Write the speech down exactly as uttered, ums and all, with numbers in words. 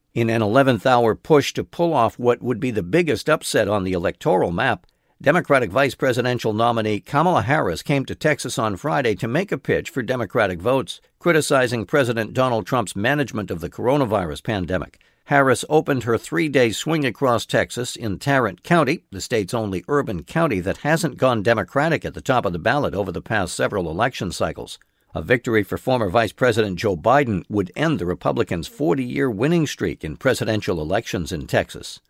In an eleventh hour push to pull off what would be the biggest upset on the electoral map, Democratic vice presidential nominee Kamala Harris came to Texas on Friday to make a pitch for Democratic votes, criticizing President Donald Trump's management of the coronavirus pandemic. Harris opened her three-day swing across Texas in Tarrant County, the state's only urban county that hasn't gone Democratic at the top of the ballot over the past several election cycles. A victory for former Vice President Joe Biden would end the Republicans' forty-year winning streak in presidential elections in Texas.